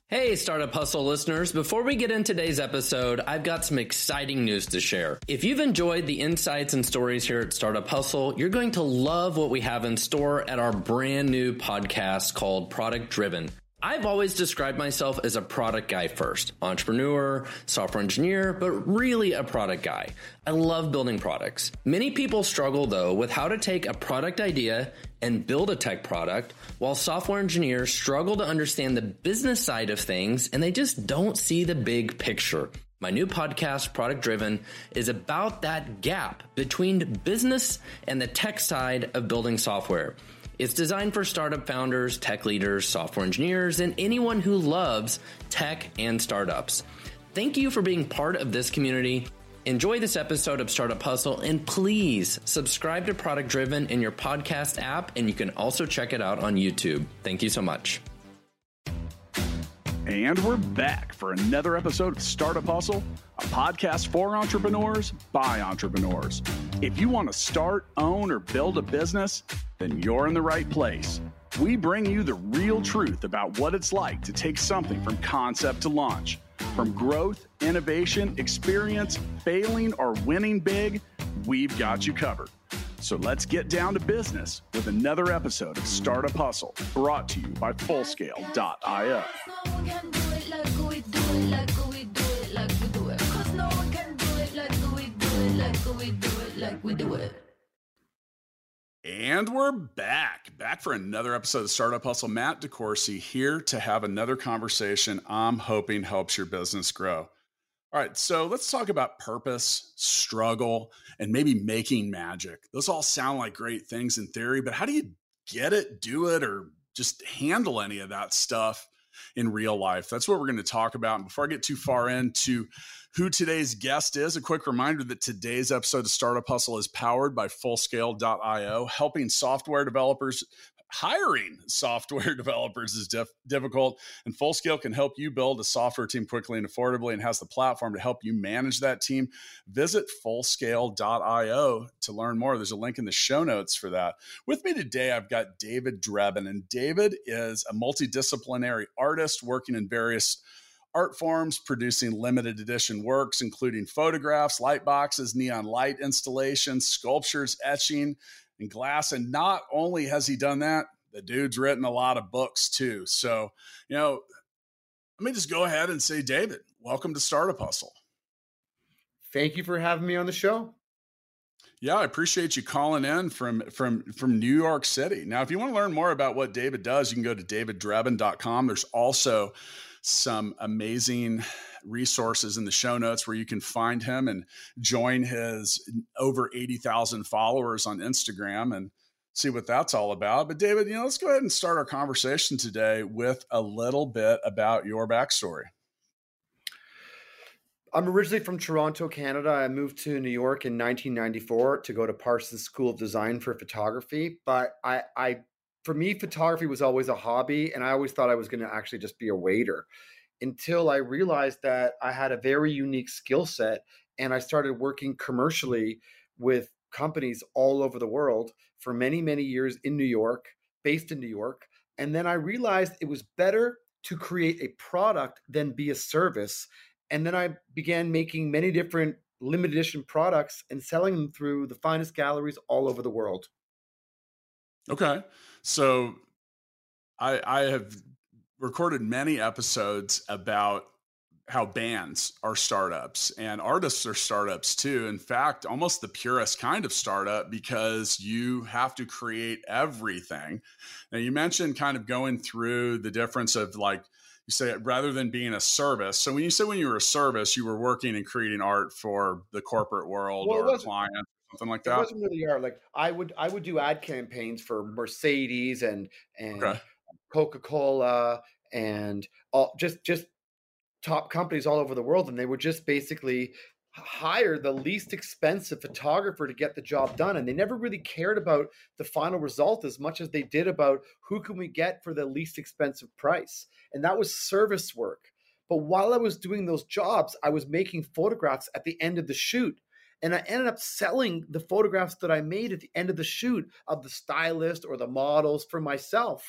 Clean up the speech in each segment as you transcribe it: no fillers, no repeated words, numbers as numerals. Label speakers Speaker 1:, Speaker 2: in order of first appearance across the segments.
Speaker 1: Hey, Startup Hustle listeners. Before we get into today's episode, I've got some exciting news to share. If you've enjoyed the insights and stories here at Startup Hustle, you're going to love what we have in store at our brand new podcast called Product Driven. I've always described myself as a product guy first, entrepreneur, software engineer, but really a product guy. I love building products. Many people struggle though with how to take a product idea and build a tech product, while software engineers struggle to understand the business side of things and they just don't see the big picture. My new podcast, Product Driven, is about that gap between business and the tech side of building software. It's designed for startup founders, tech leaders, software engineers, and anyone who loves tech and startups. Thank you for being part of this community. Enjoy this episode of Startup Hustle, and please subscribe to Product Driven in your podcast app, and you can also check it out on YouTube. Thank you so much.
Speaker 2: And we're back for another episode of Startup Hustle, a podcast for entrepreneurs by entrepreneurs. If you want to start, own, or build a business, then you're in the right place. We bring you the real truth about what it's like to take something from concept to launch. From growth, innovation, experience, failing, or winning big, we've got you covered. So let's get down to business with another episode of Startup Hustle, brought to you by Fullscale.io. And we're back for another episode of Startup Hustle. Matt DeCoursey here to have another conversation I'm hoping helps your business grow. All right, so let's talk about purpose, struggle, and maybe making magic. Those all sound like great things in theory, but how do you get it, do it, or just handle any of that stuff in real life? That's what we're going to talk about. And before I get too far into who today's guest is, a quick reminder that today's episode of Startup Hustle is powered by Fullscale.io, helping software developers. Hiring software developers is difficult, and Fullscale can help you build a software team quickly and affordably, and has the platform to help you manage that team. Visit Fullscale.io to learn more. There's a link in the show notes for that. With me today, I've got David Drebin, and David is a multidisciplinary artist working in various art forms, producing limited edition works, including photographs, light boxes, neon light installations, sculptures, etching, and glass. And not only has he done that, the dude's written a lot of books too. So, let me just go ahead and say, David, welcome to Startup Hustle.
Speaker 3: Thank you for having me on the show.
Speaker 2: Yeah, I appreciate you calling in from New York City. Now, if you want to learn more about what David does, you can go to daviddrebin.com. There's also some amazing resources in the show notes where you can find him and join his over 80,000 followers on Instagram and see what that's all about. But David, let's go ahead and start our conversation today with a little bit about your backstory.
Speaker 3: I'm originally from Toronto, Canada. I moved to New York in 1994 to go to Parsons School of Design for photography. But for me, photography was always a hobby, and I always thought I was going to actually just be a waiter, until I realized that I had a very unique skill set, and I started working commercially with companies all over the world for many, many years in New York, based in New York. And then I realized it was better to create a product than be a service. And then I began making many different limited edition products and selling them through the finest galleries all over the world.
Speaker 2: Okay. So I have recorded many episodes about how bands are startups and artists are startups too. In fact, almost the purest kind of startup, because you have to create everything. Now, you mentioned kind of going through the difference of, like you say, rather than being a service. So when you said when you were a service, you were working and creating art for the corporate world or a client, something like that.
Speaker 3: It wasn't really art. Like I would do ad campaigns for Mercedes and
Speaker 2: Okay.
Speaker 3: Coca-Cola and all just top companies all over the world, and they would just basically hire the least expensive photographer to get the job done. And they never really cared about the final result as much as they did about who can we get for the least expensive price. And that was service work. But while I was doing those jobs, I was making photographs at the end of the shoot. And I ended up selling the photographs that I made at the end of the shoot of the stylist or the models for myself.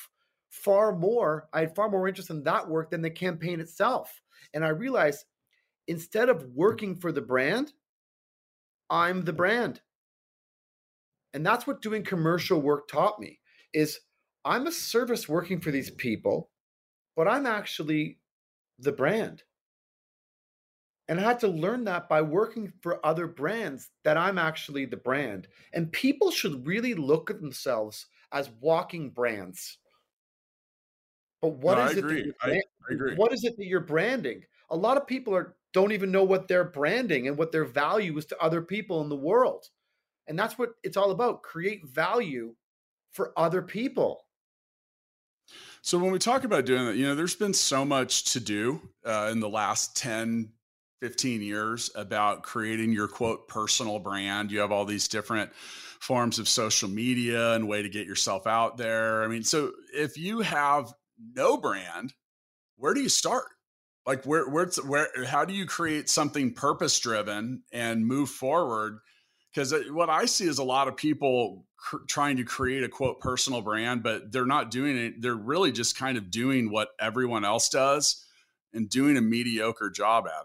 Speaker 3: I had far more interest in that work than the campaign itself. And I realized instead of working for the brand, I'm the brand. And that's what doing commercial work taught me is I'm a service working for these people, but I'm actually the brand. And I had to learn that by working for other brands that I'm actually the brand. And people should really look at themselves as walking brands. But what
Speaker 2: No, I
Speaker 3: is it that
Speaker 2: agree.
Speaker 3: you're
Speaker 2: I agree.
Speaker 3: what is it that you're branding? A lot of people don't even know what they're branding and what their value is to other people in the world. And that's what it's all about. Create value for other people.
Speaker 2: So when we talk about doing that, there's been so much to do in the last 10, 15 years about creating your quote personal brand. You have all these different forms of social media and way to get yourself out there. I mean, so if you have no brand, where do you start? Like how do you create something purpose driven and move forward? Because what I see is a lot of people trying to create a quote personal brand, but they're not doing it. They're really just kind of doing what everyone else does and doing a mediocre job at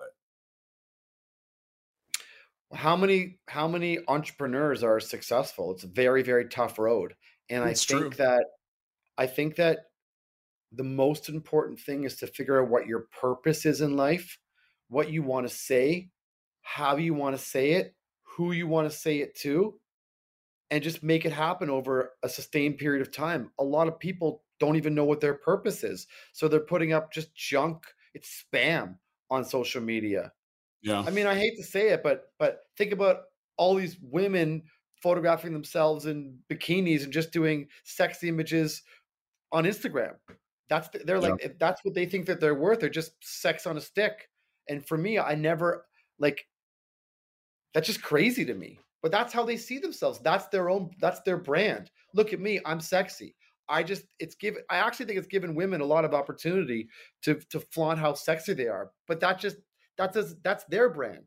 Speaker 2: it.
Speaker 3: How many entrepreneurs are successful? It's a very, very tough road. And I think that the most important thing is to figure out what your purpose is in life, what you want to say, how you want to say it, who you want to say it to, and just make it happen over a sustained period of time. A lot of people don't even know what their purpose is. So they're putting up just junk. It's spam on social media.
Speaker 2: Yeah.
Speaker 3: I mean, I hate to say it, but think about all these women photographing themselves in bikinis and just doing sexy images on Instagram. They're like, if that's what they think that they're worth, they're just sex on a stick. And for me, I never that's just crazy to me. But that's how they see themselves. That's their brand. Look at me, I'm sexy. I actually think it's given women a lot of opportunity to flaunt how sexy they are. But that's their brand.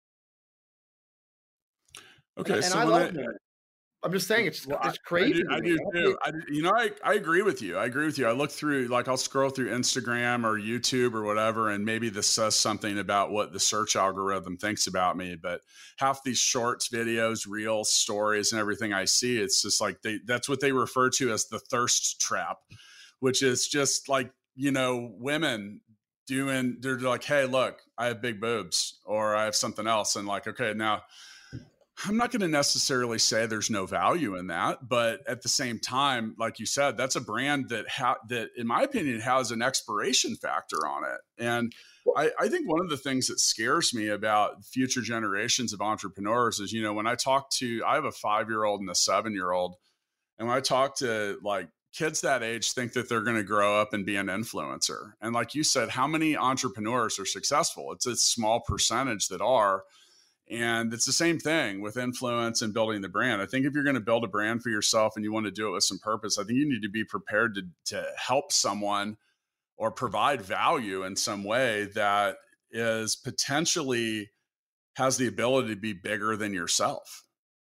Speaker 2: Okay,
Speaker 3: and I love women. I'm just saying it's crazy.
Speaker 2: I do too. I agree with you. I look through, like I'll scroll through Instagram or YouTube or whatever, and maybe this says something about what the search algorithm thinks about me. But half these shorts, videos, reels, stories, and everything I see, it's just like that's what they refer to as the thirst trap, which is just like, women they're like, hey, look, I have big boobs or I have something else. And like, okay, now I'm not going to necessarily say there's no value in that, but at the same time, like you said, that's a brand that in my opinion has an expiration factor on it. And I think one of the things that scares me about future generations of entrepreneurs is, when I have a 5-year-old and a 7-year-old, and when I talk to like kids that age, think that they're going to grow up and be an influencer. And like you said, how many entrepreneurs are successful? It's a small percentage that are. And it's the same thing with influence and building the brand. I think if you're going to build a brand for yourself and you want to do it with some purpose, I think you need to be prepared to help someone or provide value in some way that is potentially has the ability to be bigger than yourself.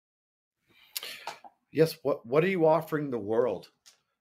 Speaker 3: Yes. What are you offering the world?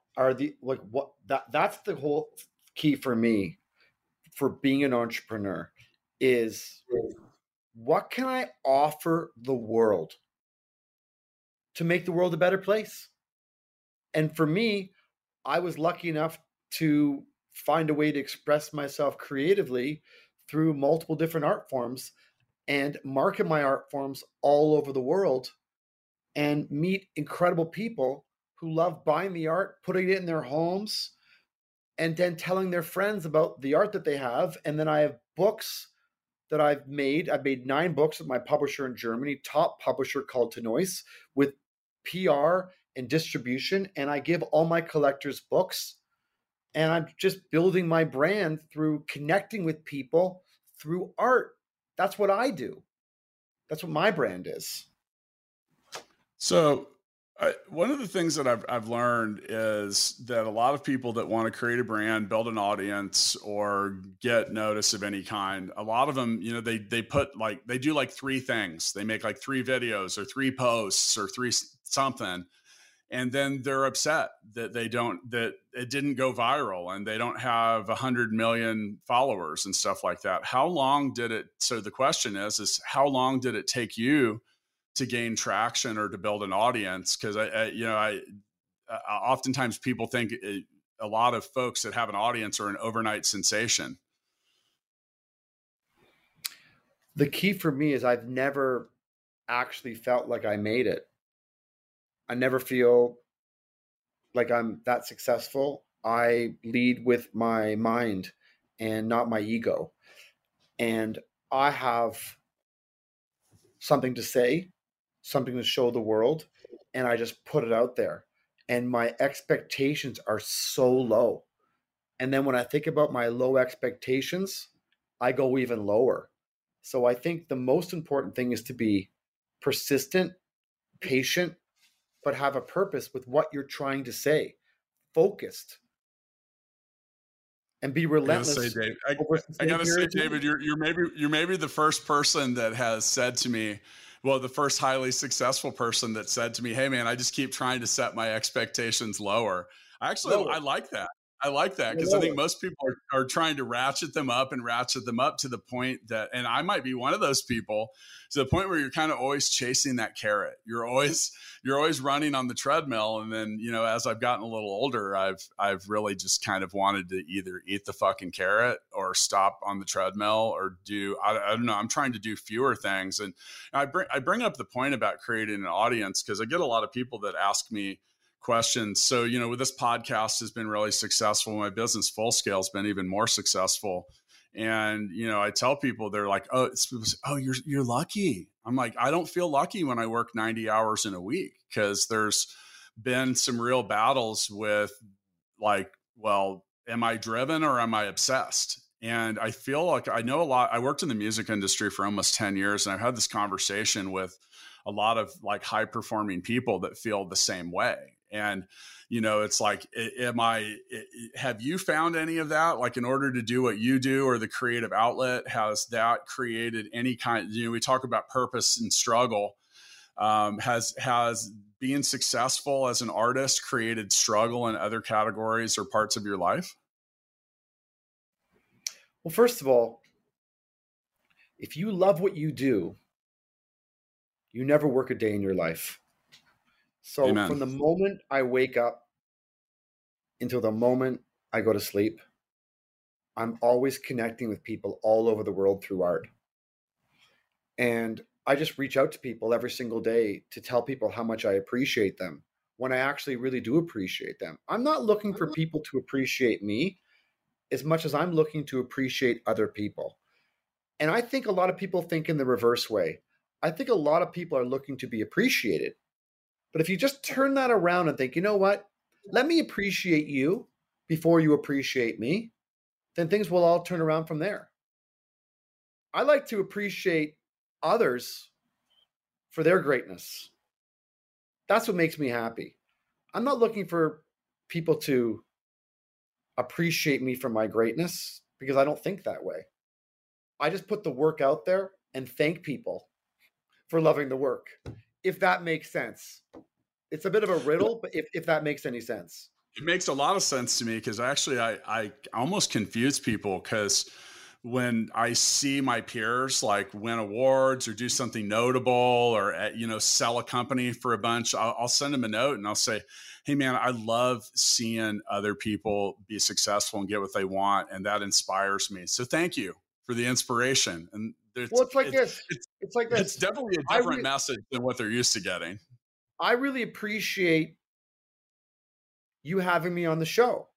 Speaker 3: That's the whole key for me for being an entrepreneur is what can I offer the world to make the world a better place? And for me, I was lucky enough to find a way to express myself creatively through multiple different art forms and market my art forms all over the world and meet incredible people who love buying the art, putting it in their homes, and then telling their friends about the art that they have. And then I have books that I've made 9 books with my publisher in Germany, top publisher called Tenois, with PR and distribution. And I give all my collectors books. And I'm just building my brand through connecting with people through art. That's what I do. That's what my brand is.
Speaker 2: So one of the things that I've learned is that a lot of people that want to create a brand, build an audience, or get notice of any kind, a lot of them, they do like 3 things. They make like 3 videos or 3 posts or 3 something. And then they're upset that that it didn't go viral and they don't have 100 million followers and stuff like that. How long did it? So the question is how long did it take you to gain traction or to build an audience? Cause oftentimes people think a lot of folks that have an audience are an overnight sensation.
Speaker 3: The key for me is I've never actually felt like I made it. I never feel like I'm that successful. I lead with my mind and not my ego. And I have something to say, something to show the world, and I just put it out there. And my expectations are so low. And then when I think about my low expectations, I go even lower. So I think the most important thing is to be persistent, patient, but have a purpose with what you're trying to say, focused, and be relentless.
Speaker 2: I gotta say, David, you're maybe the first person that has said to me, well, the first highly successful person that said to me, "Hey, man, I just keep trying to set my expectations lower." I like that. I like that because I think most people are trying to ratchet them up to the point that, and I might be one of those people, to the point where you're kind of always chasing that carrot. You're always running on the treadmill. And then, as I've gotten a little older, I've really just kind of wanted to either eat the fucking carrot or stop on the treadmill or I don't know. I'm trying to do fewer things. And I bring up the point about creating an audience because I get a lot of people that ask me questions. So, with this podcast has been really successful. My business Full Scale has been even more successful. And, I tell people, they're like, oh, you're lucky. I'm like, I don't feel lucky when I work 90 hours in a week because there's been some real battles with like, well, am I driven or am I obsessed? And I feel like I know a lot. I worked in the music industry for almost 10 years and I've had this conversation with a lot of like high performing people that feel the same way. And, it's like, have you found any of that? Like in order to do what you do or the creative outlet, has that created any kind, we talk about purpose and struggle. Has being successful as an artist created struggle in other categories or parts of your life?
Speaker 3: Well, first of all, if you love what you do, you never work a day in your life. So Amen. From the moment I wake up until the moment I go to sleep, I'm always connecting with people all over the world through art. And I just reach out to people every single day to tell people how much I appreciate them when I actually really do appreciate them. I'm not looking for people to appreciate me as much as I'm looking to appreciate other people. And I think a lot of people think in the reverse way. I think a lot of people are looking to be appreciated. But if you just turn that around and think, you know what, let me appreciate you before you appreciate me, then things will all turn around from there. I like to appreciate others for their greatness. That's what makes me happy. I'm not looking for people to appreciate me for my greatness because I don't think that way. I just put the work out there and thank people for loving the work. If that makes sense. It's a bit of a riddle, but if that makes any sense.
Speaker 2: It makes a lot of sense to me because actually I almost confuse people because when I see my peers like win awards or do something notable or, sell a company for a bunch, I'll send them a note and I'll say, hey man, I love seeing other people be successful and get what they want. And that inspires me. So thank you for the inspiration. And
Speaker 3: it's like this.
Speaker 2: It's definitely a different message than what they're used to getting.
Speaker 3: I really appreciate you having me on the show.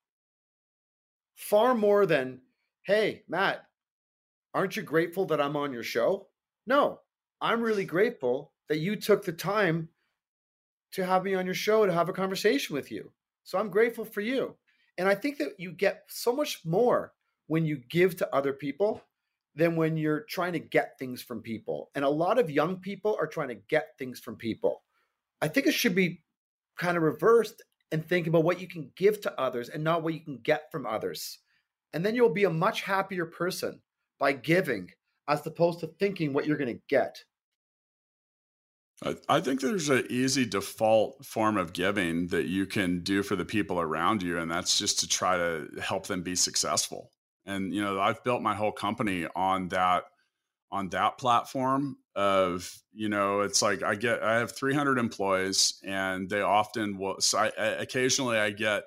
Speaker 3: Far more than, hey, Matt, aren't you grateful that I'm on your show? No, I'm really grateful that you took the time to have me on your show to have a conversation with you. So I'm grateful for you. And I think that you get so much more when you give to other people than when you're trying to get things from people. And a lot of young people are trying to get things from people. I think it should be kind of reversed and think about what you can give to others and not what you can get from others. And then you'll be a much happier person by giving as opposed to thinking what you're going to get.
Speaker 2: I think there's an easy default form of giving that you can do for the people around you, and that's just to try to help them be successful. And I've built my whole company on that platform of, it's like I have 300 employees, and they often will. So occasionally I get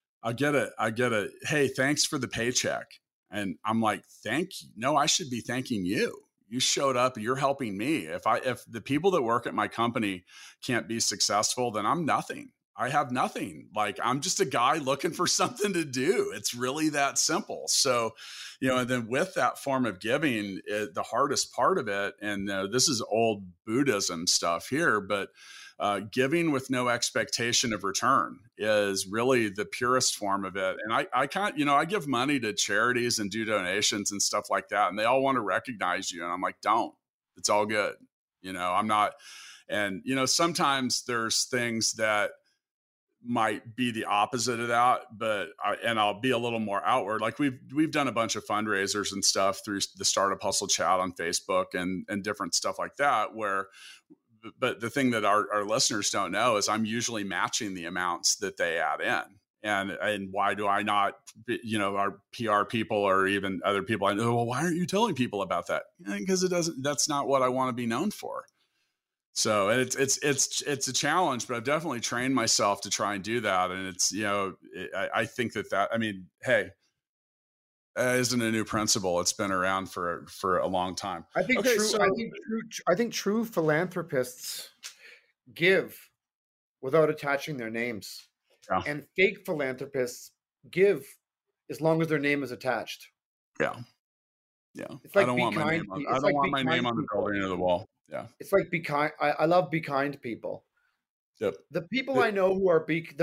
Speaker 2: a, hey, thanks for the paycheck. And I'm like, thank you. No, I should be thanking you. You showed up, you're helping me. If the people that work at my company can't be successful, then I'm nothing. I have nothing. Like, I'm just a guy looking for something to do. It's really that simple. So, and then with that form of giving, the hardest part of it, and this is old Buddhism stuff here, but giving with no expectation of return is really the purest form of it. And I can't, I give money to charities and do donations and stuff like that. And they all want to recognize you. And I'm like, don't, it's all good. I'm not. And, sometimes there's things that might be the opposite of that, but I'll be a little more outward. Like we've done a bunch of fundraisers and stuff through the Startup Hustle chat on Facebook and different stuff like that, but the thing that our listeners don't know is I'm usually matching the amounts that they add in. And why do I not, our PR people or even other people I know, well, why aren't you telling people about that? Because that's not what I want to be known for. So it's a challenge, but I've definitely trained myself to try and do that. And it's, I think that, I mean, hey, isn't a new principle. It's been around for a long time.
Speaker 3: I think true philanthropists give without attaching their names.
Speaker 2: Yeah.
Speaker 3: And fake philanthropists give as long as their name is attached.
Speaker 2: Yeah. Yeah.
Speaker 3: It's like
Speaker 2: I don't want my name on the building or the wall. Yeah.
Speaker 3: It's like be kind. I love be kind people.
Speaker 2: Yep.
Speaker 3: The people I know who are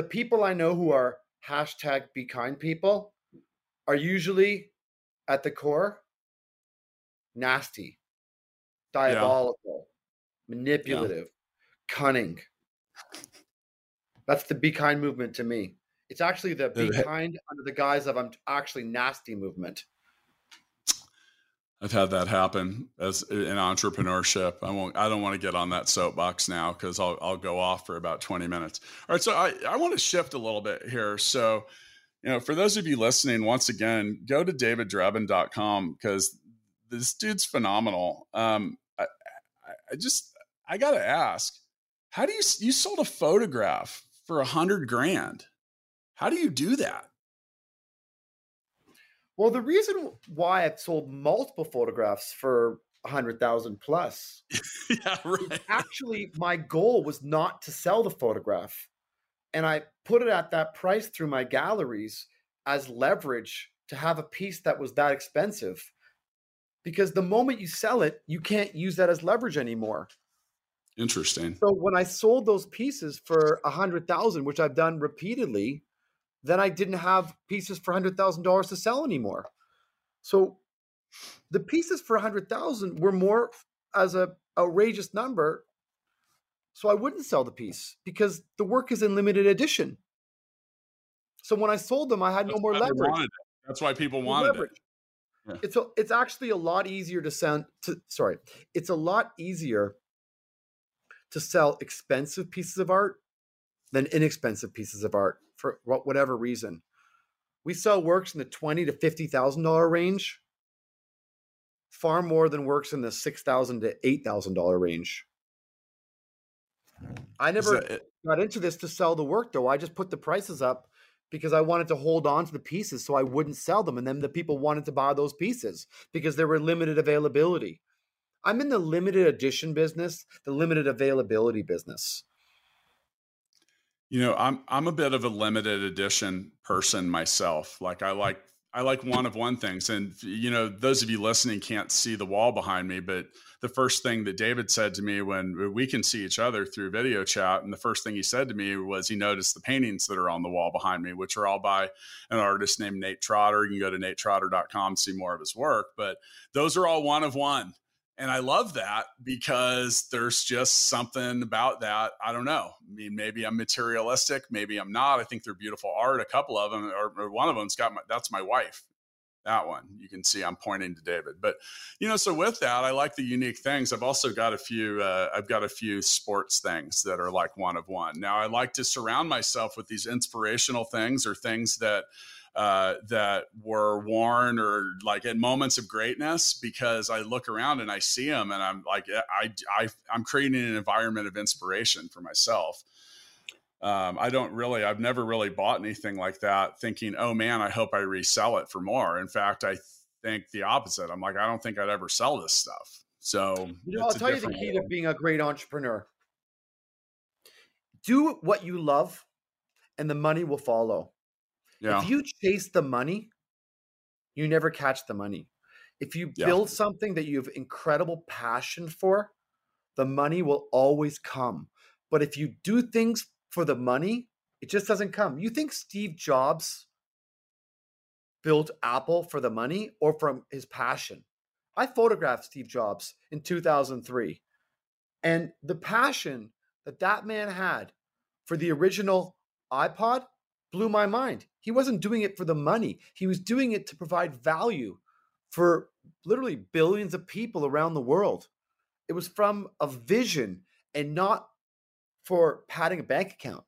Speaker 3: hashtag be kind people are usually at the core nasty, diabolical, manipulative, cunning. That's the be kind movement to me. It's actually the be kind under the guise of I'm actually nasty movement.
Speaker 2: I've had that happen as in entrepreneurship. I don't want to get on that soapbox now because I'll go off for about 20 minutes. All right. So I want to shift a little bit here. So, for those of you listening, once again, go to daviddrebin.com because this dude's phenomenal. I got to ask, how do you sold a photograph for $100,000? How do you do that?
Speaker 3: Well, the reason why I've sold multiple photographs for 100,000 plus,
Speaker 2: yeah, right.
Speaker 3: Actually, my goal was not to sell the photograph. And I put it at that price through my galleries as leverage to have a piece that was that expensive. Because the moment you sell it, you can't use that as leverage anymore.
Speaker 2: Interesting.
Speaker 3: So when I sold those pieces for 100,000, which I've done repeatedly, then I didn't have pieces for $100,000 to sell anymore. So the pieces for 100,000 were more as a outrageous number. So I wouldn't sell the piece because the work is in limited edition. So when I sold them, I had no more leverage.
Speaker 2: That's why people wanted it.
Speaker 3: Yeah. It's actually a lot easier it's a lot easier to sell expensive pieces of art than inexpensive pieces of art for whatever reason. We sell works in the $20,000 to $50,000 range, far more than works in the $6,000 to $8,000 range. I never got into this to sell the work, though. I just put the prices up because I wanted to hold on to the pieces so I wouldn't sell them. And then the people wanted to buy those pieces because there were limited availability. I'm in the limited edition business, the limited availability business.
Speaker 2: I'm a bit of a limited edition person myself. Like I like one of one things. And, those of you listening can't see the wall behind me, but the first thing that David said to me when we can see each other through video chat, and the first thing he said to me was he noticed the paintings that are on the wall behind me, which are all by an artist named Nate Trotter. You can go to natetrotter.com, see more of his work, but those are all one of one. And I love that because there's just something about that. I don't know. I mean, maybe I'm materialistic. Maybe I'm not. I think they're beautiful art. A couple of them, or one of them's that's my wife. That one, you can see I'm pointing to David. But, so with that, I like the unique things. I've also got I've got a few sports things that are like one of one. Now, I like to surround myself with these inspirational things or things that were worn or like at moments of greatness, because I look around and I see them and I'm like, I'm creating an environment of inspiration for myself. I've never really bought anything like that thinking, oh man, I hope I resell it for more. In fact, I think the opposite. I'm like, I don't think I'd ever sell this stuff. So
Speaker 3: I'll tell you the key to being a great entrepreneur. Do what you love and the money will follow. Yeah. If you chase the money, you never catch the money. If you build something that you have incredible passion for, the money will always come. But if you do things for the money, it just doesn't come. You think Steve Jobs built Apple for the money or from his passion? I photographed Steve Jobs in 2003. And the passion that man had for the original iPod blew my mind. He wasn't doing it for the money. He was doing it to provide value for literally billions of people around the world. It was from a vision and not for padding a bank account.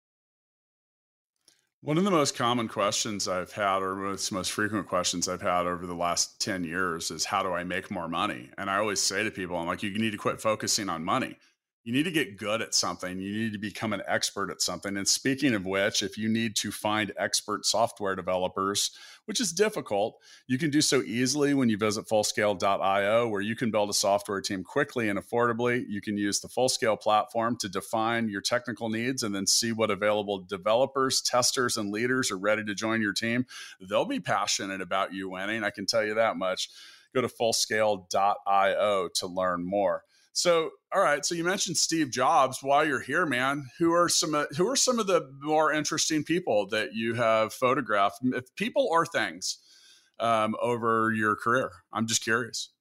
Speaker 2: One of the most common questions I've had, or most frequent questions I've had over the last 10 years is, how do I make more money? And I always say to people, I'm like, you need to quit focusing on money. You need to get good at something. You need to become an expert at something. And speaking of which, if you need to find expert software developers, which is difficult, you can do so easily when you visit Fullscale.io, where you can build a software team quickly and affordably. You can use the Fullscale platform to define your technical needs and then see what available developers, testers, and leaders are ready to join your team. They'll be passionate about you winning. I can tell you that much. Go to Fullscale.io to learn more. So, all right. So you mentioned Steve Jobs. While you're here, man, who are some of the more interesting people that you have photographed, if people or things, over your career? I'm just curious.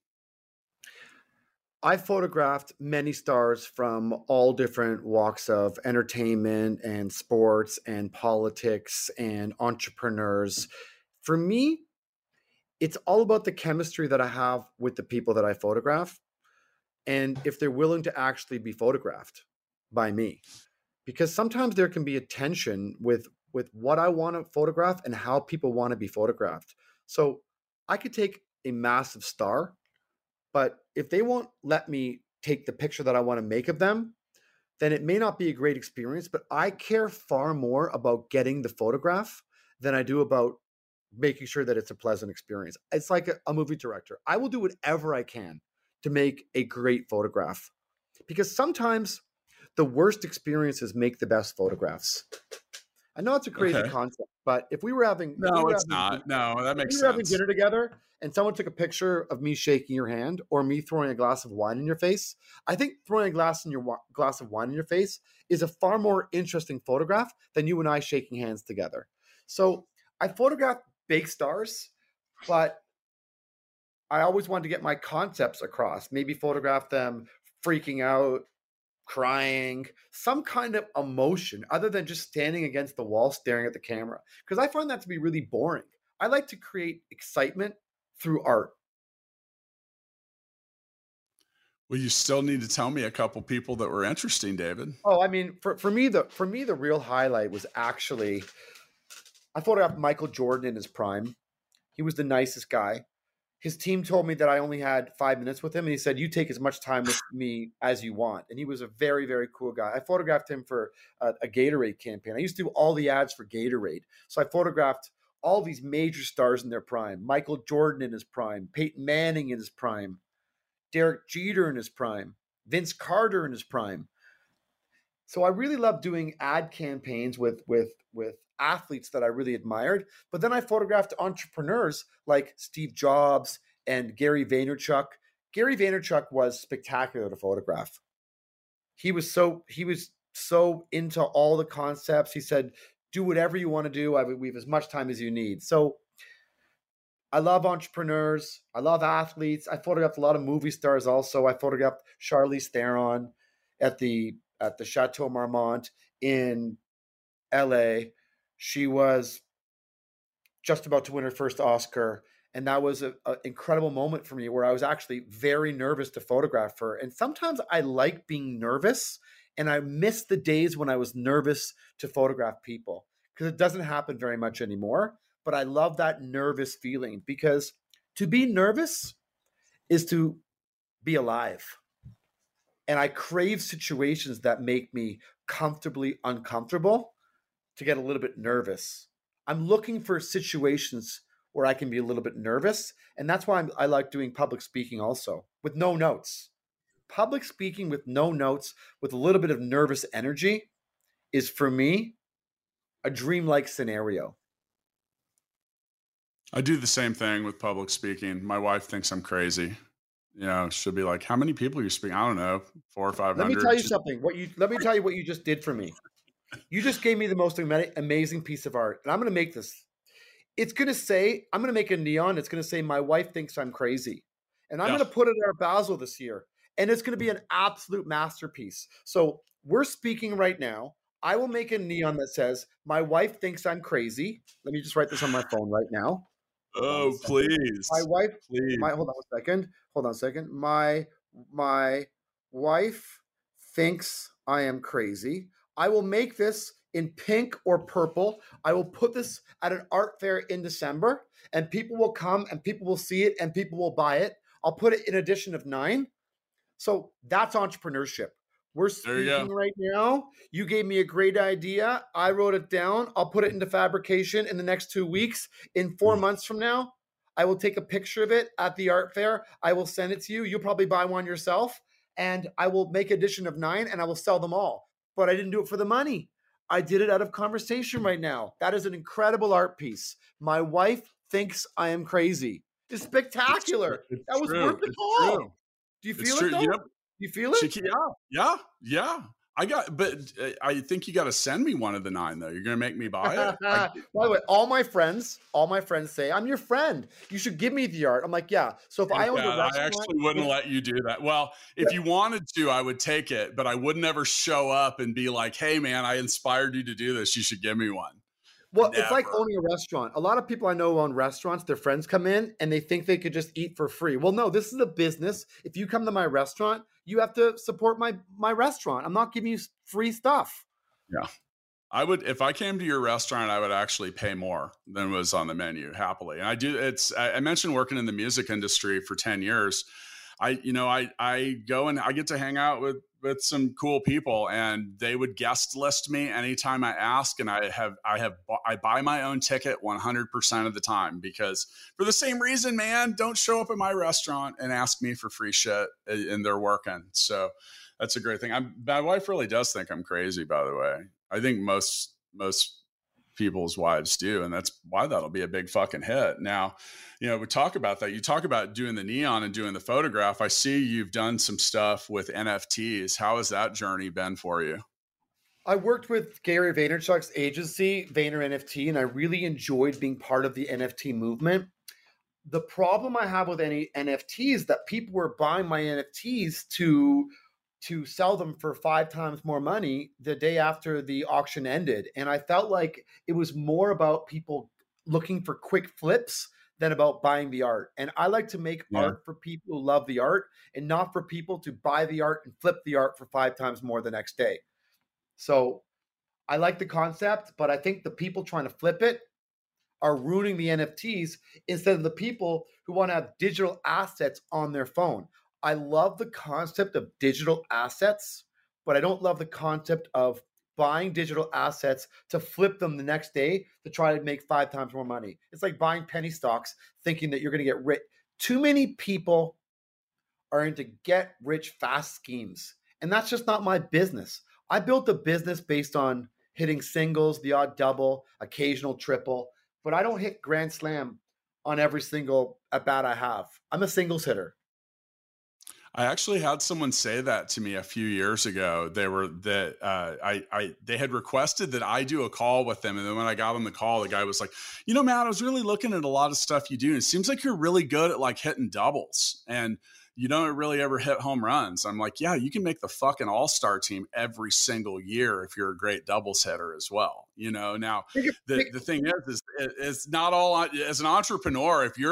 Speaker 3: I photographed many stars from all different walks of entertainment and sports and politics and entrepreneurs. For me, it's all about the chemistry that I have with the people that I photograph, and if they're willing to actually be photographed by me. Because sometimes there can be a tension with what I want to photograph and how people want to be photographed. So I could take a massive star, but if they won't let me take the picture that I want to make of them, then it may not be a great experience. But I care far more about getting the photograph than I do about making sure that it's a pleasant experience. It's like a movie director. I will do whatever I can to make a great photograph, because sometimes the worst experiences make the best photographs. I know it's a crazy concept, but if we were having that makes sense. Having dinner together and someone took a picture of me shaking your hand or me throwing a glass of wine in your face, I think throwing a glass of wine in your face is a far more interesting photograph than you and I shaking hands together. So I photographed big stars, but I always wanted to get my concepts across, maybe photograph them freaking out, crying, some kind of emotion other than just standing against the wall staring at the camera. Because I find that to be really boring. I like to create excitement through art.
Speaker 2: Well, you still need to tell me a couple people that were interesting, David.
Speaker 3: Oh, I mean, for me, the real highlight was actually, I photographed Michael Jordan in his prime. He was the nicest guy. His team told me that I only had 5 minutes with him, and he said, you take as much time with me as you want. And he was a very, very cool guy. I photographed him for a Gatorade campaign. I used to do all the ads for Gatorade. So I photographed all these major stars in their prime. Michael Jordan in his prime, Peyton Manning in his prime, Derek Jeter in his prime, Vince Carter in his prime. So I really loved doing ad campaigns with athletes that I really admired. But then I photographed entrepreneurs like Steve Jobs and Gary Vaynerchuk. Gary Vaynerchuk was spectacular to photograph. He was so into all the concepts. He said, do whatever you want to do. We have as much time as you need. So I love entrepreneurs. I love athletes. I photographed a lot of movie stars also. I photographed Charlize Theron at the Chateau Marmont in LA. She was just about to win her first Oscar, And that was an incredible moment for me where I was actually very nervous to photograph her. And sometimes I like being nervous, and I miss the days when I was nervous to photograph people, because it doesn't happen very much anymore. But I love that nervous feeling, because to be nervous is to be alive. And I crave situations that make me comfortably uncomfortable to get a little bit nervous. I'm looking for situations where I can be a little bit nervous. And that's why I like doing public speaking also, with no notes. Public speaking with no notes, with a little bit of nervous energy, is for me a dreamlike scenario.
Speaker 2: I do the same thing with public speaking. My wife thinks I'm crazy. You know, she'll be like, "How many people are you speaking?" I don't know, 400 or 500.
Speaker 3: Let me tell you something. Let me tell you what you just did for me. You just gave me the most amazing piece of art, and I'm going to make this. It's going to say, I'm going to make a neon. It's going to say, "My wife thinks I'm crazy," and I'm going to put it at Art Basel this year, and it's going to be an absolute masterpiece. So we're speaking right now. I will make a neon that says, "My wife thinks I'm crazy." Let me just write this on my phone right now.
Speaker 2: Oh, please.
Speaker 3: My wife,
Speaker 2: please.
Speaker 3: Hold on a second. My wife thinks I am crazy. I will make this in pink or purple. I will put this at an art fair in December, and people will come and people will see it and people will buy it. I'll put it in edition of 9. So that's entrepreneurship. We're speaking right now. You gave me a great idea. I wrote it down. I'll put it into fabrication in the next 2 weeks. In 4 months from now, I will take a picture of it at the art fair. I will send it to you. You'll probably buy one yourself. And I will make edition of 9 and I will sell them all. But I didn't do it for the money. I did it out of conversation right now. That is an incredible art piece. My wife thinks I am crazy. It's spectacular. That was worth the call. Do you feel it though?
Speaker 2: Yep.
Speaker 3: You feel it?
Speaker 2: Yeah. I think you got to send me one of the 9 though. You're going to make me buy it.
Speaker 3: By the way, all my friends say, "I'm your friend. You should give me the art." I'm like, yeah. So if I owned a restaurant,
Speaker 2: I actually wouldn't let you do that. Well, if you wanted to, I would take it, but I would never show up and be like, "Hey man, I inspired you to do this. You should give me one."
Speaker 3: Well, it's like owning a restaurant. A lot of people I know own restaurants. Their friends come in and they think they could just eat for free. Well, no, this is a business. If you come to my restaurant, you have to support my restaurant. I'm not giving you free stuff.
Speaker 2: Yeah. I would, if I came to your restaurant, I would actually pay more than was on the menu happily. And I mentioned working in the music industry for 10 years. I go and I get to hang out with some cool people, and they would guest list me anytime I ask. And I buy my own ticket 100% of the time, because for the same reason, man, don't show up at my restaurant and ask me for free shit and they're working. So that's a great thing. My wife really does think I'm crazy, by the way. I think most people's wives do. And that's why that'll be a big fucking hit. Now, we talk about that. You talk about doing the neon and doing the photograph. I see you've done some stuff with NFTs. How has that journey been for you?
Speaker 3: I worked with Gary Vaynerchuk's agency, Vayner NFT, and I really enjoyed being part of the NFT movement. The problem I have with any NFTs is that people were buying my NFTs to sell them for 5 times more money the day after the auction ended. And I felt like it was more about people looking for quick flips than about buying the art. And I like to make art for people who love the art, and not for people to buy the art and flip the art for 5 times more the next day. So I like the concept, but I think the people trying to flip it are ruining the NFTs instead of the people who want to have digital assets on their phone. I love the concept of digital assets, but I don't love the concept of buying digital assets to flip them the next day to try to make 5 times more money. It's like buying penny stocks thinking that you're going to get rich. Too many people are into get rich fast schemes, and that's just not my business. I built a business based on hitting singles, the odd double, occasional triple, but I don't hit grand slam on every single at bat I have. I'm a singles hitter.
Speaker 2: I actually had someone say that to me a few years ago. They had requested that I do a call with them. And then when I got on the call, the guy was like, Matt, I was really looking at a lot of stuff you do. And it seems like you're really good at like hitting doubles, and you don't really ever hit home runs. I'm like, yeah, you can make the fucking all-star team every single year if you're a great doubles hitter as well. Now the thing is it's not all, as an entrepreneur, if you're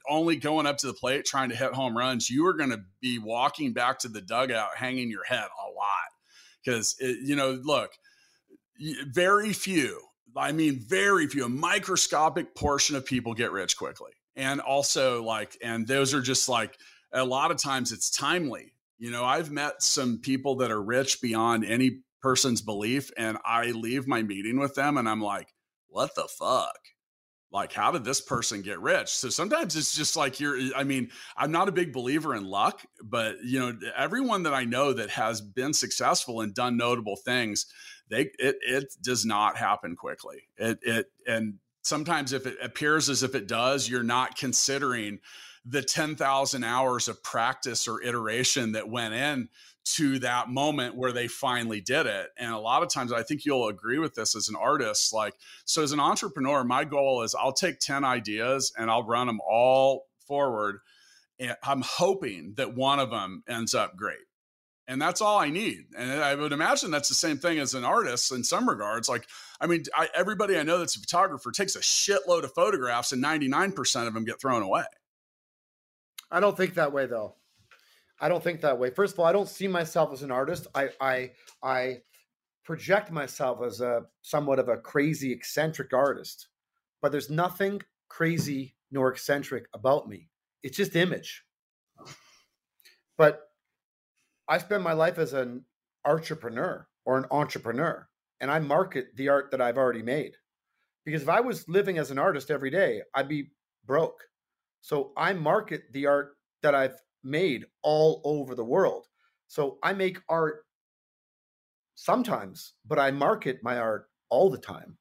Speaker 2: only going up to the plate trying to hit home runs, you are going to be walking back to the dugout hanging your head a lot. Because, look, very few, a microscopic portion of people get rich quickly. And also and those are just a lot of times it's timely. I've met some people that are rich beyond any person's belief, and I leave my meeting with them and I'm like, what the fuck? How did this person get rich? So sometimes it's just I'm not a big believer in luck, but everyone that I know that has been successful and done notable things, it does not happen quickly. And sometimes if it appears as if it does, you're not considering the 10,000 hours of practice or iteration that went in to that moment where they finally did it. And a lot of times, I think you'll agree with this as an artist. So as an entrepreneur, my goal is I'll take 10 ideas and I'll run them all forward. And I'm hoping that one of them ends up great. And that's all I need. And I would imagine that's the same thing as an artist in some regards. Everybody I know that's a photographer takes a shitload of photographs and 99% of them get thrown away.
Speaker 3: I don't think that way, though. I don't think that way. First of all, I don't see myself as an artist. I project myself as somewhat of a crazy, eccentric artist. But there's nothing crazy nor eccentric about me. It's just image. But I spend my life as an entrepreneur or an entrepreneur, and I market the art that I've already made. Because if I was living as an artist every day, I'd be broke. So I market the art that I've made all over the world. So I make art sometimes, but I market my art all the time.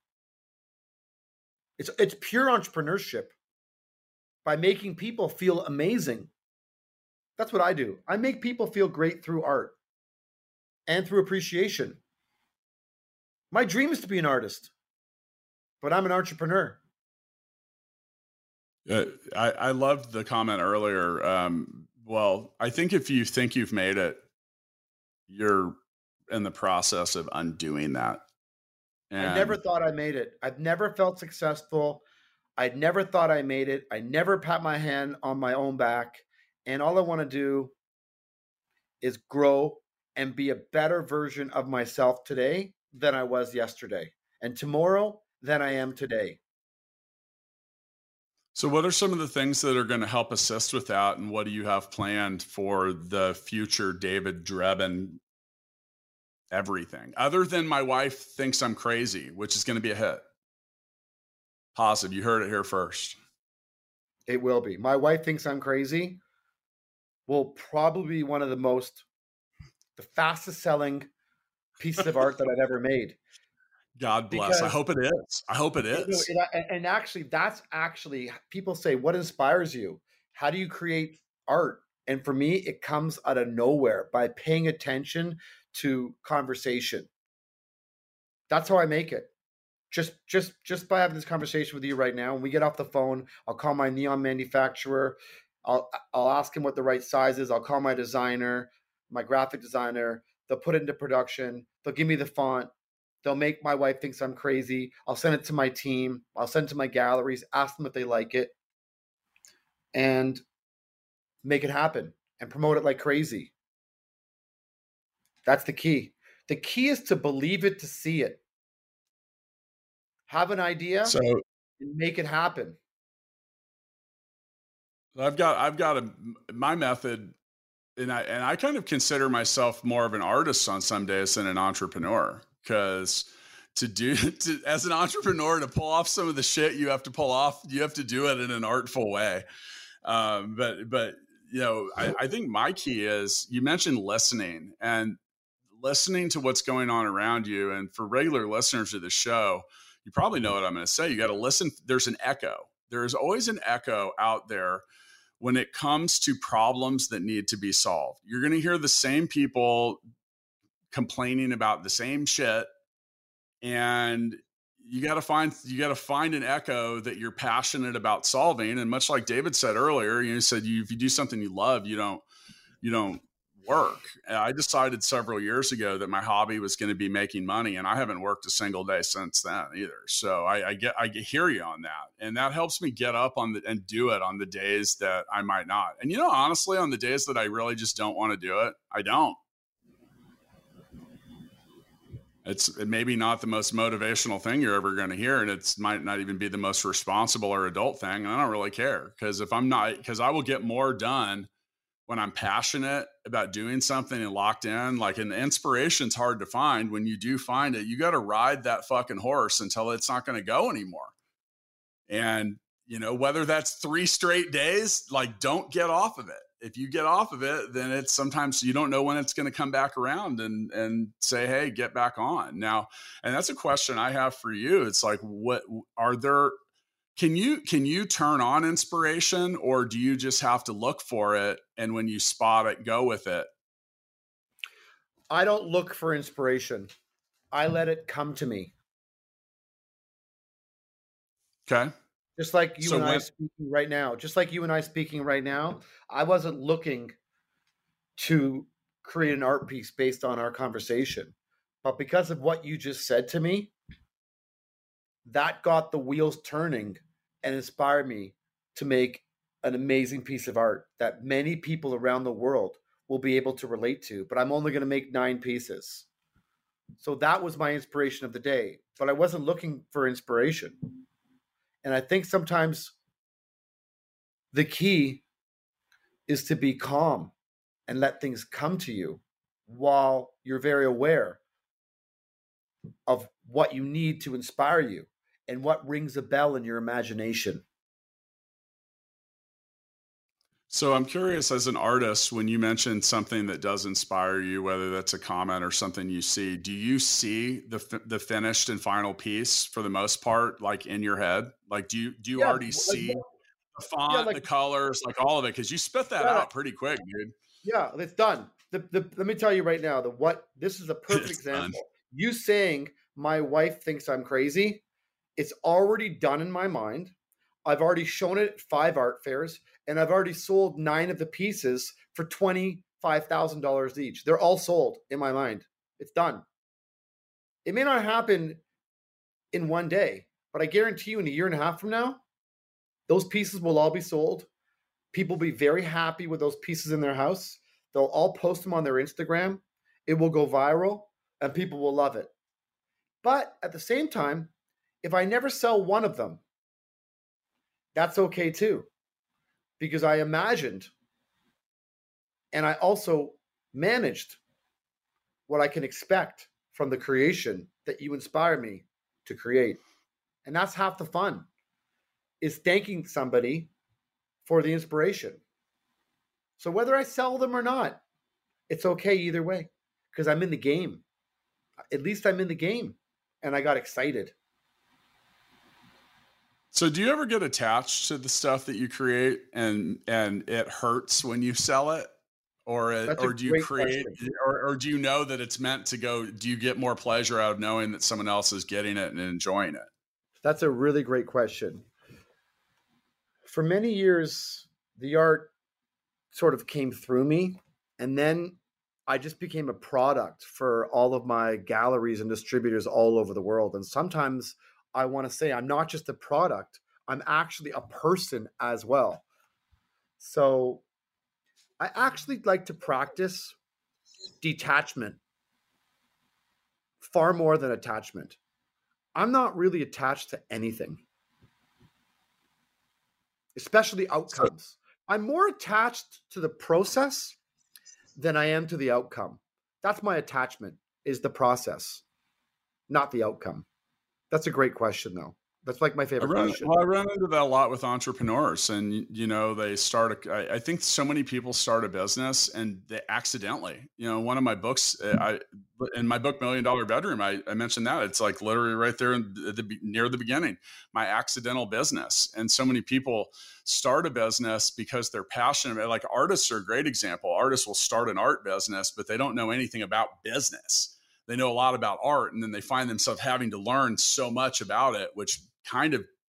Speaker 3: It's pure entrepreneurship by making people feel amazing. That's what I do. I make people feel great through art and through appreciation. My dream is to be an artist, but I'm an entrepreneur.
Speaker 2: I loved the comment earlier. I think if you think you've made it, you're in the process of undoing that. And
Speaker 3: I never thought I made it. I've never felt successful. I never thought I made it. I never pat my hand on my own back. And all I want to do is grow and be a better version of myself today than I was yesterday, and tomorrow than I am today.
Speaker 2: So what are some of the things that are going to help assist with that? And what do you have planned for the future David Drebin everything? Other than my wife thinks I'm crazy, which is going to be a hit. Positive. You heard it here first.
Speaker 3: It will be. My wife thinks I'm crazy will probably be one of the fastest selling pieces of art that I've ever made.
Speaker 2: God bless. Because I hope it is. I hope it is.
Speaker 3: And actually, that's actually, people say, what inspires you? How do you create art? And for me, it comes out of nowhere by paying attention to conversation. That's how I make it. Just by having this conversation with you right now, when we get off the phone, I'll call my neon manufacturer. I'll ask him what the right size is. I'll call my designer, my graphic designer. They'll put it into production. They'll give me the font. They'll make my wife thinks I'm crazy. I'll send it to my team. I'll send it to my galleries, ask them if they like it, and make it happen and promote it like crazy. That's the key. The key is to believe it, to see it. Have an idea and make it happen.
Speaker 2: I've got my method, and I kind of consider myself more of an artist on some days than an entrepreneur. Because as an entrepreneur, to pull off some of the shit you have to pull off, you have to do it in an artful way. But I think my key is, you mentioned listening to what's going on around you. And for regular listeners of the show, you probably know what I'm going to say. You got to listen. There's an echo. There is always an echo out there when it comes to problems that need to be solved. You're going to hear the same people complaining about the same shit, and you got to find an echo that you're passionate about solving. And much like David said earlier, said if you do something you love, you don't work. I decided several years ago that my hobby was going to be making money, and I haven't worked a single day since then either. So I hear you on that, and that helps me get up and do it on the days that I might not. And honestly, on the days that I really just don't want to do it, I don't. It's maybe not the most motivational thing you're ever going to hear, and it might not even be the most responsible or adult thing. And I don't really care, because I will get more done when I'm passionate about doing something and locked in. And the inspiration's hard to find. When you do find it, you got to ride that fucking horse until it's not going to go anymore. And, whether that's 3 straight days, don't get off of it. If you get off of it, then it's sometimes you don't know when it's going to come back around and say, hey, get back on now. And that's a question I have for you. It's what are there, can you turn on inspiration, or do you just have to look for it? And when you spot it, go with it?
Speaker 3: I don't look for inspiration. I let it come to me.
Speaker 2: Okay.
Speaker 3: Just like you and I speaking right now. I wasn't looking to create an art piece based on our conversation. But because of what you just said to me, that got the wheels turning and inspired me to make an amazing piece of art that many people around the world will be able to relate to. But I'm only going to make 9 pieces. So that was my inspiration of the day. But I wasn't looking for inspiration. And I think sometimes the key is to be calm and let things come to you while you're very aware of what you need to inspire you and what rings a bell in your imagination.
Speaker 2: So I'm curious, as an artist, when you mention something that does inspire you, whether that's a comment or something you see, do you see the finished and final piece for the most part, in your head? Do you already see the font, the colors, all of it? Because you spit that out pretty quick, dude.
Speaker 3: Yeah, it's done. Let me tell you right now, this is a perfect example. Done. You saying my wife thinks I'm crazy, it's already done in my mind. I've already shown it at 5 art fairs, and I've already sold 9 of the pieces for $25,000 each. They're all sold in my mind. It's done. It may not happen in one day, but I guarantee you in a year and a half from now, those pieces will all be sold. People will be very happy with those pieces in their house. They'll all post them on their Instagram. It will go viral, and people will love it. But at the same time, if I never sell one of them, that's okay too, because I imagined and I also managed what I can expect from the creation that you inspire me to create. And that's half the fun, is thanking somebody for the inspiration. So whether I sell them or not, it's okay either way, because I'm in the game. At least I'm in the game, and I got excited.
Speaker 2: So do you ever get attached to the stuff that you create and it hurts when you sell it? Or do you create, or do you know that it's meant to go? Do you get more pleasure out of knowing that someone else is getting it and enjoying it?
Speaker 3: That's a really great question. For many years, the art sort of came through me, and then I just became a product for all of my galleries and distributors all over the world. And sometimes I want to say I'm not just a product, I'm actually a person as well. So I actually like to practice detachment far more than attachment. I'm not really attached to anything, especially outcomes. I'm more attached to the process than I am to the outcome. That's my attachment, is the process, not the outcome. That's a great question, though. That's my favorite question.
Speaker 2: Well, I run into that a lot with entrepreneurs, and they start. I think so many people start a business and they accidentally. One of my books, in my book $1 Million Bedroom, I mentioned that it's literally right there near the beginning, my accidental business. And so many people start a business because they're passionate about. Artists are a great example. Artists will start an art business, but they don't know anything about business. They know a lot about art, and then they find themselves having to learn so much about it, which kind of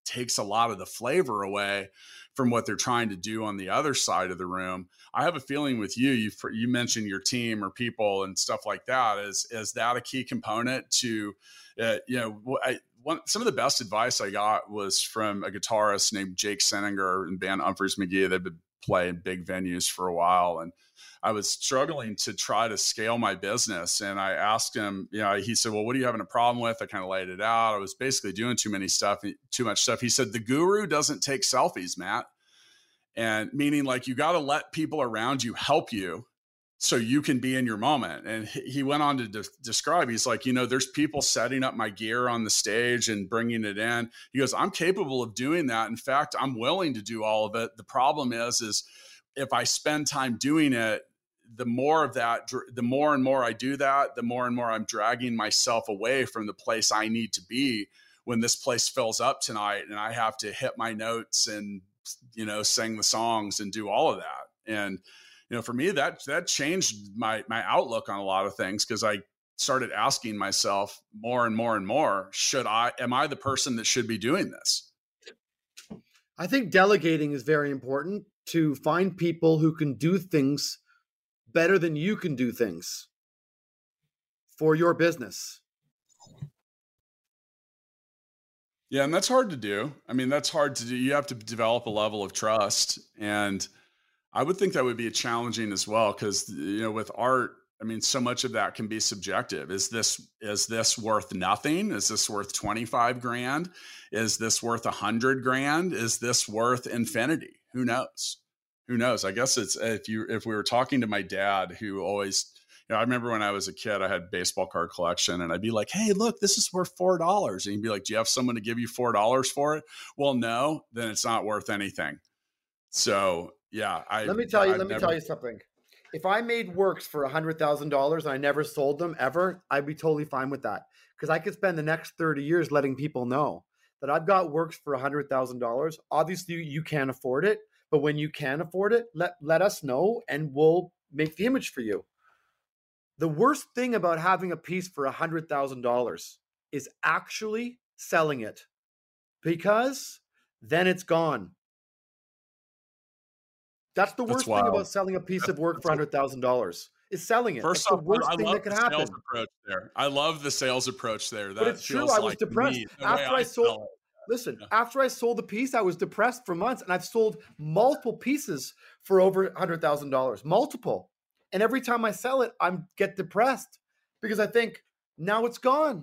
Speaker 2: takes a lot of the flavor away from what they're trying to do on the other side of the room. I have a feeling with you mentioned your team or people and stuff like that. Is that a key component to, some of the best advice I got was from a guitarist named Jake Seninger and band Umphrey's McGee. They've been playing big venues for a while. And I was struggling to try to scale my business. And I asked him, he said, well, what are you having a problem with? I kind of laid it out. I was basically doing too much stuff. He said, the guru doesn't take selfies, Matt. And meaning like, you got to let people around you help you so you can be in your moment. And he went on to describe, he's like, there's people setting up my gear on the stage and bringing it in. He goes, I'm capable of doing that. In fact, I'm willing to do all of it. The problem is if I spend time doing it, the more and more I do that, the more and more I'm dragging myself away from the place I need to be when this place fills up tonight and I have to hit my notes and, sing the songs and do all of that. And, for me, that changed my outlook on a lot of things, because I started asking myself more and more and more, am I the person that should be doing this?
Speaker 3: I think delegating is very important, to find people who can do things better than you can do things for your business.
Speaker 2: Yeah, and that's hard to do. I mean, that's hard to do. You have to develop a level of trust. And I would think that would be challenging as well, because, with art, I mean, so much of that can be subjective. Is this worth nothing? Is this worth 25 grand? Is this worth 100 grand? Is this worth infinity? Who knows? I guess it's, if we were talking to my dad, who always, I remember when I was a kid, I had a baseball card collection, and I'd be like, hey, look, this is worth $4. And he'd be like, do you have someone to give you $4 for it? Well, no, then it's not worth anything. So yeah, let me tell
Speaker 3: you something. If I made works for $100,000 and I never sold them ever, I'd be totally fine with that, because I could spend the next 30 years letting people know that I've got works for $100,000. Obviously, you can't afford it, but when you can afford it, let us know and we'll make the image for you. The worst thing about having a piece for $100,000 is actually selling it, because then it's gone. That's the worst thing about selling a piece of work for $100,000 is selling it.
Speaker 2: First off, I love the sales approach there. I love the sales approach there.
Speaker 3: But it's true. I was depressed after I sold. Listen, after I sold the piece, I was depressed for months, and I've sold multiple pieces for over $100,000, multiple. And every time I sell it, I get depressed because I think now it's gone.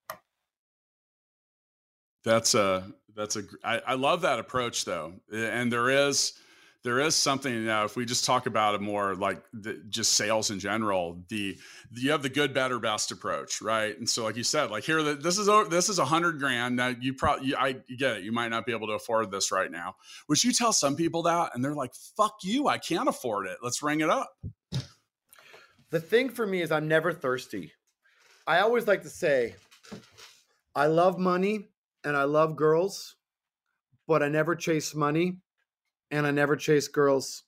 Speaker 2: I love that approach though. And there is something now, if we just talk about it more like just sales in general, you have the good, better, best approach, right? And so like you said, like here, this is $100 grand. Now you get it. You might not be able to afford this right now. Would you tell some people that? And they're like, fuck you, I can't afford it. Let's ring it up.
Speaker 3: The thing for me is I'm never thirsty. I always like to say, I love money and I love girls, but I never chase money and I never chase girls.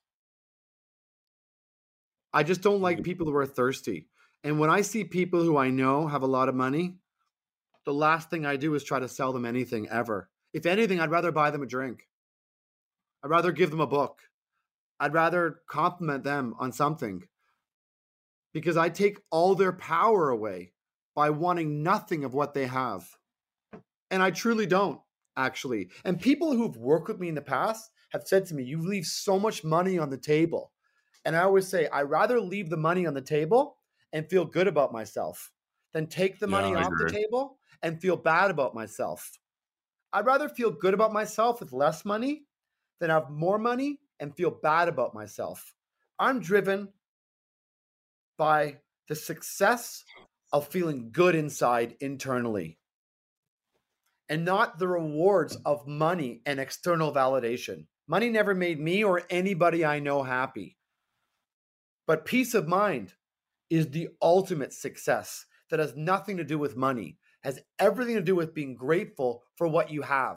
Speaker 3: I just don't like people who are thirsty. And when I see people who I know have a lot of money, the last thing I do is try to sell them anything ever. If anything, I'd rather buy them a drink. I'd rather give them a book. I'd rather compliment them on something, because I take all their power away by wanting nothing of what they have. And I truly don't, actually. And people who've worked with me in the past have said to me, you leave so much money on the table. And I always say, I'd rather leave the money on the table and feel good about myself than take the money off the table and feel bad about myself. I'd rather feel good about myself with less money than have more money and feel bad about myself. I'm driven by the success of feeling good inside internally, and not the rewards of money and external validation. Money never made me or anybody I know happy. But peace of mind is the ultimate success that has nothing to do with money, has everything to do with being grateful for what you have.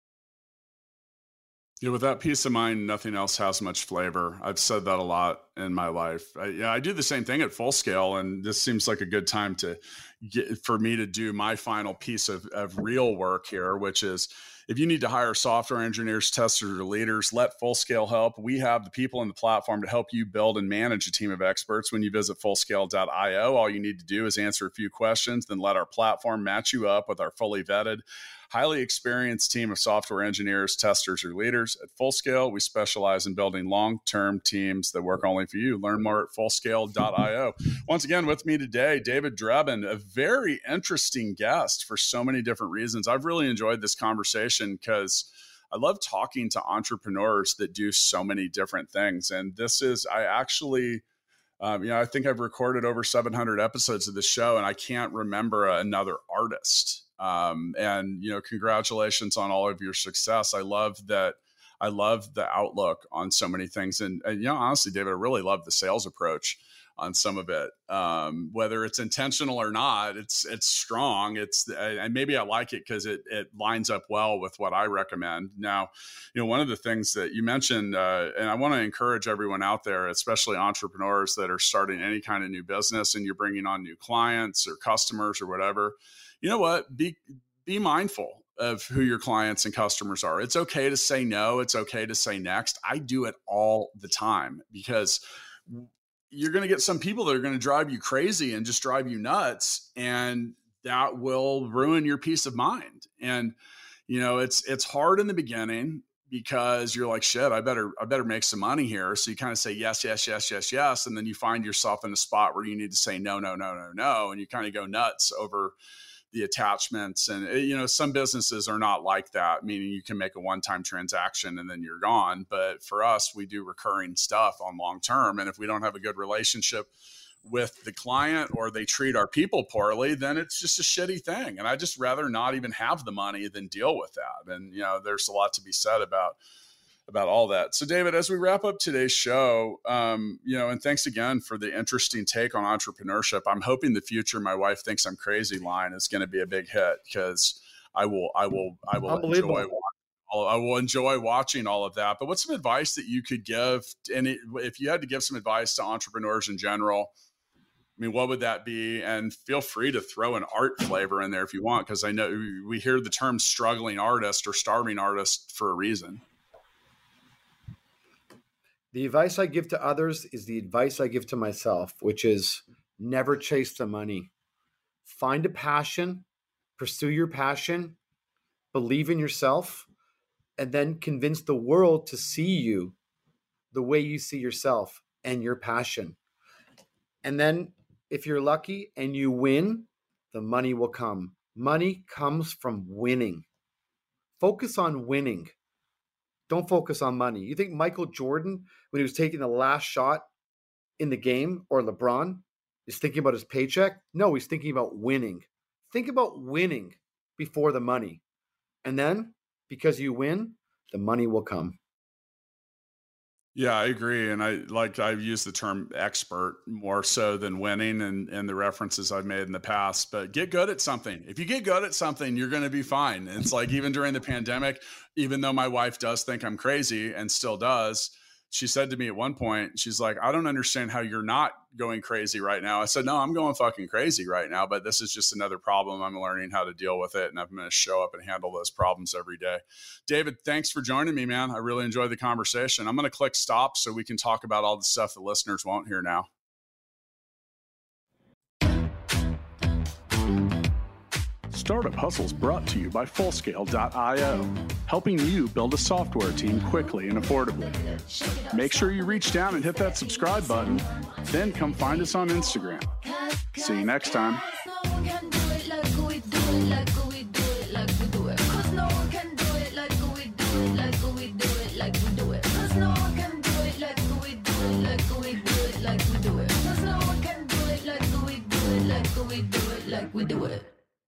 Speaker 2: Yeah, with that peace of mind, nothing else has much flavor. I've said that a lot in my life. I do the same thing at Full Scale, and this seems like a good time for me to do my final piece of real work here, which is, If you need to hire software engineers, testers, or leaders, let Fullscale help. We have the people in the platform to help you build and manage a team of experts. When you visit Fullscale.io, all you need to do is answer a few questions, then let our platform match you up with our fully vetted, highly experienced team of software engineers, testers, or leaders. At Fullscale, we specialize in building long-term teams that work only for you. Learn more at Fullscale.io. Once again, with me today, David Drebin, a very interesting guest for so many different reasons. I've really enjoyed this conversation because I love talking to entrepreneurs that do so many different things. And this is, I actually... I think I've recorded over 700 episodes of this show, and I can't remember another artist. Congratulations on all of your success. I love the outlook on so many things. And honestly, David, I really love the sales approach on some of it. Whether it's intentional or not, it's strong. And maybe I like it because it lines up well with what I recommend. Now, one of the things that you mentioned, and I want to encourage everyone out there, especially entrepreneurs that are starting any kind of new business and you're bringing on new clients or customers or whatever, you know what? Be mindful of who your clients and customers are. It's okay to say no. It's okay to say next. I do it all the time because you're going to get some people that are going to drive you crazy and just drive you nuts, and that will ruin your peace of mind. And, it's hard in the beginning because you're like, shit, I better make some money here. So you kind of say yes, yes, yes, yes, yes. And then you find yourself in a spot where you need to say no, no, no, no, no. And you kind of go nuts over the attachments. And, some businesses are not like that, meaning you can make a one-time transaction and then you're gone. But for us, we do recurring stuff on long-term. And if we don't have a good relationship with the client or they treat our people poorly, then it's just a shitty thing. And I just rather not even have the money than deal with that. And, there's a lot to be said about all that. So David, as we wrap up today's show, and thanks again for the interesting take on entrepreneurship. I'm hoping the future "my wife thinks I'm crazy" line is going to be a big hit because I will enjoy watching all of that. But what's some advice that you could give? And if you had to give some advice to entrepreneurs in general, what would that be? And feel free to throw an art flavor in there if you want, because I know we hear the term struggling artist or starving artist for a reason.
Speaker 3: The advice I give to others is the advice I give to myself, which is never chase the money. Find a passion, pursue your passion, believe in yourself, and then convince the world to see you the way you see yourself and your passion. And then if you're lucky and you win, the money will come. Money comes from winning. Focus on winning. Don't focus on money. You think Michael Jordan, when he was taking the last shot in the game, or LeBron, is thinking about his paycheck? No, he's thinking about winning. Think about winning before the money. And then, because you win, the money will come.
Speaker 2: Yeah, I agree. And I've used the term expert more so than winning and the references I've made in the past, but get good at something. If you get good at something, you're going to be fine. And it's like, even during the pandemic, even though my wife does think I'm crazy and still does, she said to me at one point, she's like, I don't understand how you're not going crazy right now. I said, no, I'm going fucking crazy right now, but this is just another problem. I'm learning how to deal with it, and I'm going to show up and handle those problems every day. David, thanks for joining me, man. I really enjoyed the conversation. I'm going to click stop so we can talk about all the stuff the listeners won't hear now. Startup Hustles brought to you by Fullscale.io, helping you build a software team quickly and affordably. Make sure you reach down and hit that subscribe button, then come find us on Instagram. See you next time.